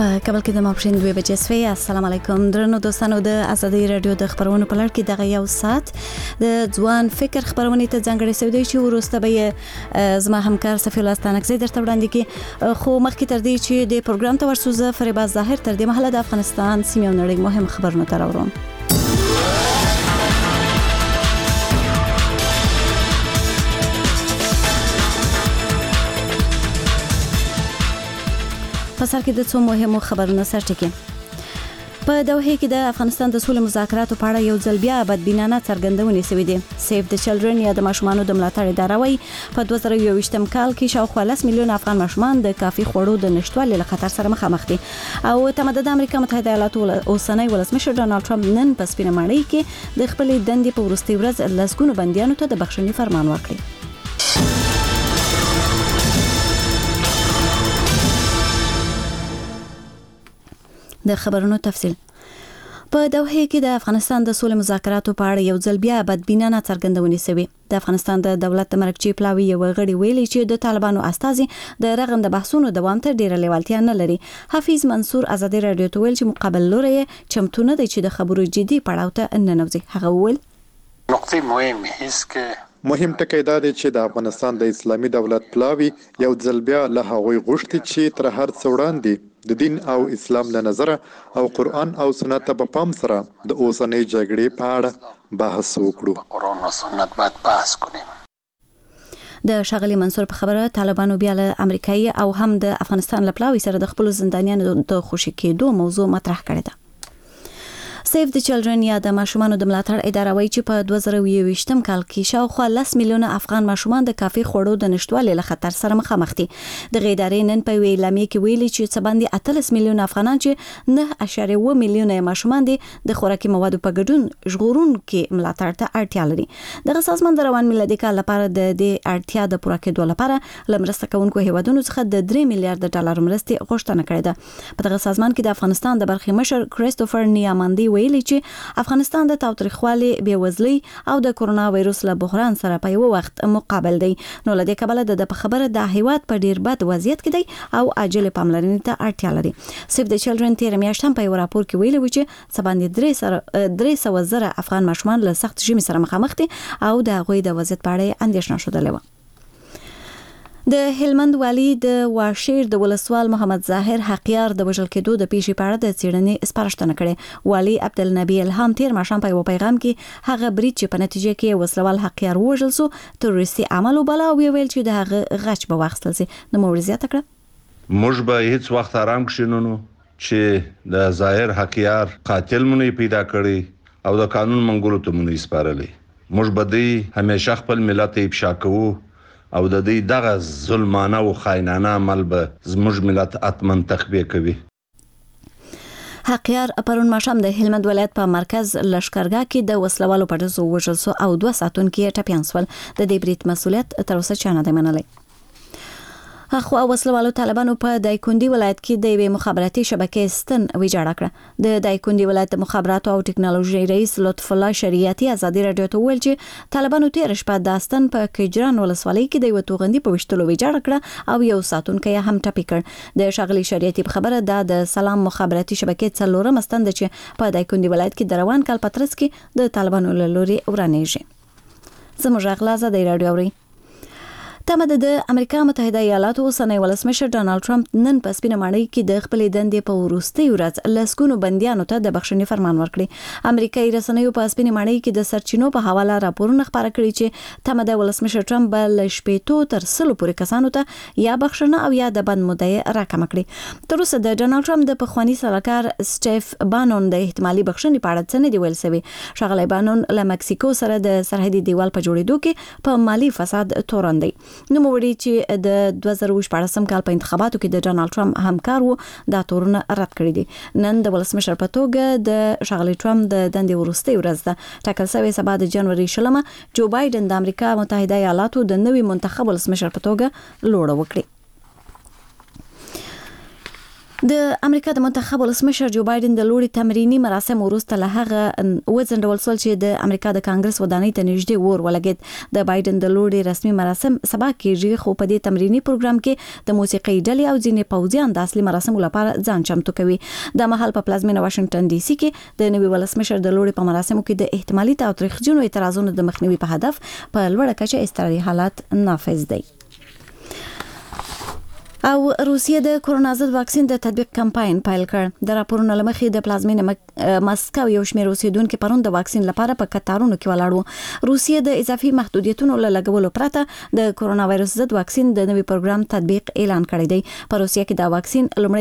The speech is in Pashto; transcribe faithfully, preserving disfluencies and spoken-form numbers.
په کابل کې د ماپښین دوه بجې سوي. السلام علیکم درنو دوستانو، د ازادي رادیو د خبرونو په لړ کې دغه یو ساعت د ځوان فکر خبرونه ته ځانګړې شوې دي چې ورسته به زما همکار صفی الله ستانکزی درته وړاندې کړي. خو مخکې تر دې چې د پروګرام ته ورسو، زه فریبا ظاهر تر دې مهاله د افغانستان سیمې او نړۍ مهم خبرونه ته راوړم. په سر کې د څو مهمو خبرونو سرټکی. په دوحه کې د افغانستان د سولې مذاکراتو په اړه یو ځل بیا بدبینانه څرګندونې شوې دي. سیف د چلډرن یا د ماشومانو د ملاتړ اداره وايي په دوه زره یوویشتم کال کې شاوخوا لس میلیونه افغان ماشومان د کافي خوړو د نشټوالي له خطر سره مخامخ دي. او تمدد امریکا متحده ایالاتو اوسنی ولسمشر ډانلډ ټرمپ نن په سپینه ماڼۍ کې د خپلې دندې په وروستۍ ورځ لسګونو بندیانو ته د بخښنې فرمان ورکړ. د خبرونو تفصیل. په دوحه کې د افغانستان د سولې مذاکراتو په اړه یو ځل بیا بدبینانه څرګندونې شوې. د افغانستان د دولت د مرکزي پلاوی یو غړي ویلي چې د طالبانو استازي د رغند بحثونو دوام ته ډیره لیوالتیا نه لري. حفیظ منصور ازادي رادیو ته ویل چې مقابل لوري چمتو نه دی چې د خبرو جدي پړاو ته ننوځي. هغه ویل نقطه مهمه هیڅ کې مهم ټکی دا دی چې د افغانستان د اسلامي دولت پلاوی یو ځل بیا له هغوی غوښتي چې تر هر څه وړاندې د دین او اسلام له نظره او قرآن او سنت په پام سره د اوسنۍ جګړې په اړه بحث وکړو. قرآن او سنت باید بحث کنیم. د شاغلی منصور په خبره طالبانو بیا له امریکایي او هم د افغانستان له پلاوی سره د خپل زندانیانو د خوشی کېدو موضوع مطرح کړې ده. سیف د چلډرن یا د ماشومانو د ملاتړ اداره وايي چې په دوه زره یوویشتم کال کې شاوخوا لس میلیونه افغان ماشومان د کافي خوړو د نشټوالي له خطر سره مخامخ دي. د ادارې نن په اعلامیه کې ویلي چې څه باندې اتلس میلیونه افغانان چې نه اشاریه و میلیونه ماشومان دي د خوراکي موادو په ګډون ژغورونکو ملاتړ ته اړتیا لري. دغه سازمان د روان میلادي کال لپاره د دې اړتیا د پوره کېدو لپاره لمرسته کوونکو هیوادونو څخه د درې میلیارډ ډالر مرستې غوښتنه کړې ده. په دغه سازمان کې د افغانستان د برخې مشر کریستوفر نیاماندي ویلي چې افغانستان د تاوتریخوالي، بېوزلۍ او د کورونا وایروس له بحران سره په یو وخت مقابل دی. نو لدې کبله د په خبره د هیواد په ډیر بد وضعیت کې دی او عاجل پاملرنې ته اړتیا لري. سیف د چلډرن تیر میاشت هم په یو راپور کې ویلي و چې څه باندې درې سوه زره افغان ماشومان له سخت ژمي سره مخامخ دي او د هغوی د وضعیت په اړه اندېښنه شودلې و. د هلمند والی د واشیر د ولسوال محمد ظاهر حقیار د وژل کېدو د پیښې په اړه د څېړنې سپارښتنه کړې. والی عبدالنبی الهام تیر ماښام په یو پیغام کې هغه برید چې په نتیجه کې وسلوال حقیار وژل سو تروریستي عمل وباله او ویل چې د هغه غچ به واخیستل شي. نو موري زیاته کړه موږ به هیڅ وخت آرام کښینو چې د ظاهر حقیار قاتل مونږ پیدا کړی او د قانون منګولو ته مونږ سپارلی. موږ به دې همیشه خپل ملت افشا کوو او د دې دغه ظلمانه او خاینانه عمل به زموږ ملت اتمن تخبیه کوي. حقیار پرون ماښام د هلمند ولایت په مرکز لشکرګاه کې د وسلوالو په ډزو وژل سو او دوه ساعتونکي ټپیان سول. د دې برید مسؤلیت تر اوسه چا نه دی منلی. خو وسلوالو طالبانو په دایکندي ولایت کې د یوې مخابراتي شبکې ستن ویجاړه کړه. د دایکندي ولایت مخابراتو او ټکنالوژي رئیس لطف الله شریعتي ازادي رادیو ته ویل چې طالبانو تیر شپه د ستن په کجران ولسوالۍ کې د یو توغندي په وشتلو ویجاړه کړه او یو ساتونکی هم ټپي کړ. د شاغلی شریعتي په خبره دا د سلام مخابراتي شبکې څلورم ستن چې په دایکندي ولایت کې د روان کال په ترڅ کې د طالبانو له لوري ورانېږي. زموږ غلا ازادي رادیو اوري. تمدد امریکا متحده ایالاتو اوسنی ولسمشر ډانلډ ټرمپ نن په سپینه ماڼۍ کې د خپلې دندې په وروستۍ ورځ لسګونو بندیانو ته د بخښنې فرمان ورکړي. امریکایي رسنیو په سپینه ماڼۍ کې د سرچینو په حواله راپورونه خپاره کړي چې تمدد ولسمشر ټرمپ به له شپېتو تر سلو پورې کسانو ته یا بخښنه او یا د بند مدعي راکمه کړي. تر اوسه د ډانلډ ټرمپ د پخواني سلاکار سټیف بانون د احتمالي بخښنې په اړه څه نه دی ویل شوی. ښاغلی بانون له مکسیکو سره د سرحدي دیوال په جوړېدو کې په مالی فساد تورن دی. نو موړي چې د دوه زره شپږم کال په انتخاباتو کې د ډانلډ ټرمپ همکار وو دا تورونه رد کړی دي. نن د ولسمشر په توګه د شاغلی ټرمپ د دندې وروستۍ ورځ ده. ټاکل شوی سبا د جنوري شلمه جو بایدن د امریکا متحده ایالاتو د نوي منتخب ولسمشر په توګه لوړه وکړي. د امریکا د منتخب ولسمشر جو بایدن د لوړي تمرینی مراسم وروسته له هغه وځنډول شول چې د امریکا د کانګرس ودانۍ ته نږدې ور ولګید. د بایدن د لوړي رسمي مراسم سبا کېږي، خو په دې تمرینی پروګرام کې د موسیقي ډلې او ځینې پوځیان د اصلي مراسمو لپاره ځان چمتو کوي. د مهال په پلازمینه واشنگټن ډي سي کې د نوي ولسمشر د لوړي په مراسمو کې د احتمالي تاوتریخجنو اعتراضونو د مخنیوي په هدف په لوړه کچه اضطراري حالات نافذ دي. او روسیه د کرونا ضد واکسین د تطبیق کمپاین پیل کړ. د راپورونو لمخې د پلازمینه مسکو یو شمېر اوسیدونکو پرون د واکسین لپاره په کتارونو کې ولاړ وو. روسیه د اضافي محدودیتونو له لګولو پرته د کرونا وایرس ضد واکسین د نوي پروګرام تطبیق اعلان کړی دی. په روسیه کې دا واکسین لومړی